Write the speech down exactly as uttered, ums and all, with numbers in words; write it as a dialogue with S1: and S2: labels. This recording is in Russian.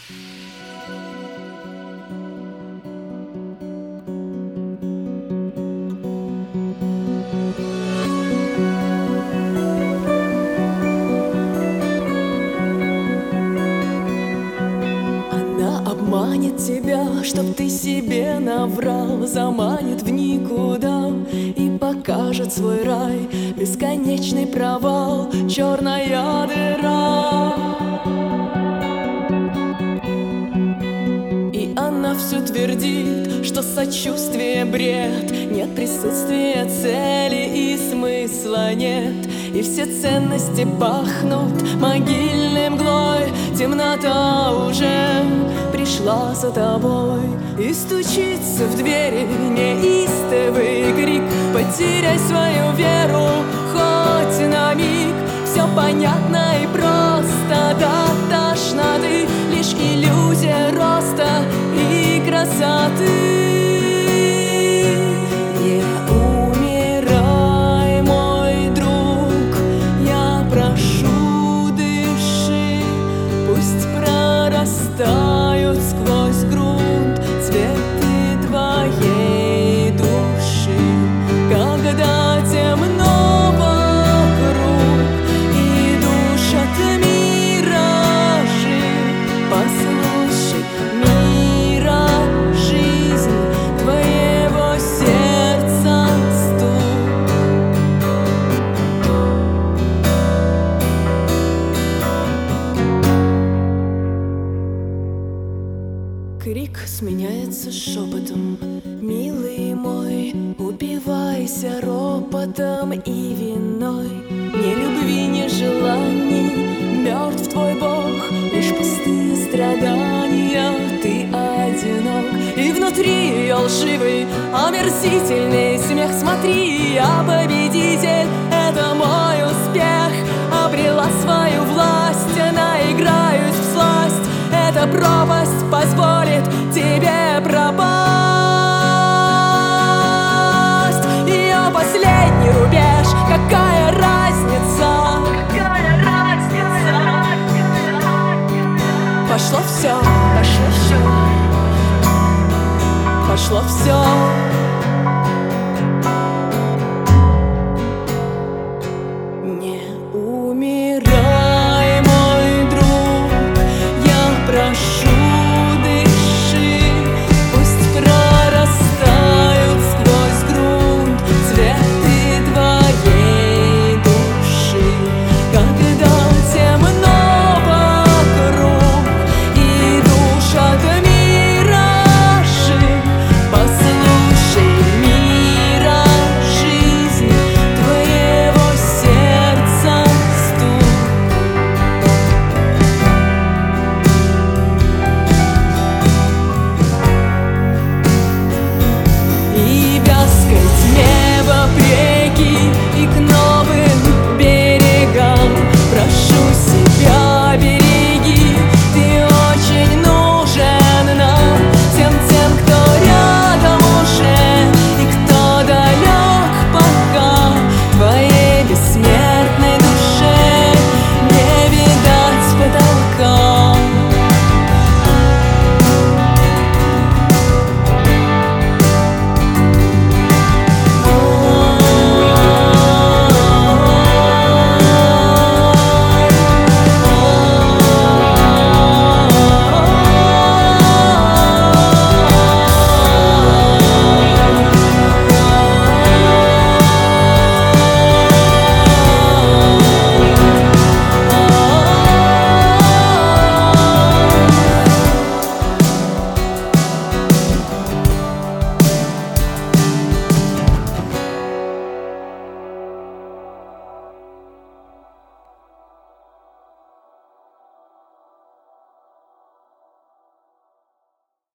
S1: Обманет тебя, чтоб ты себе наврал, заманит в никуда и покажет свой рай. Бесконечный провал, черная дыра. И она все твердит, что сочувствие бред, нет присутствия цели и смысла нет. И все ценности пахнут могильной мглой. Темнота уже пришла за тобой, и стучится в двери неистовый крик. Потеряй свою веру хоть на миг. Все понятно и просто до тошноты, лишь иллюзия роста и красоты. Тают сквозь грунт цветы твоей души, когда темно вокруг и душат миражи. Послушай, мира, жизнь твоего сердца стук. Крик сменяется шепотом, милый мой, упивайся ропотом и виной. Ни любви, ни желаний, мертв твой Бог, лишь пустые страдания, ты одинок. И внутри ее лживый, омерзительный смех. Смотри, я победитель, это мой успех. Обрела свою власть, наиграюсь всласть. Эта пропасть позволит тебе пропасть. Ее последний рубеж, какая разница? Какая разница? Пошло все, пошло все, пошло все.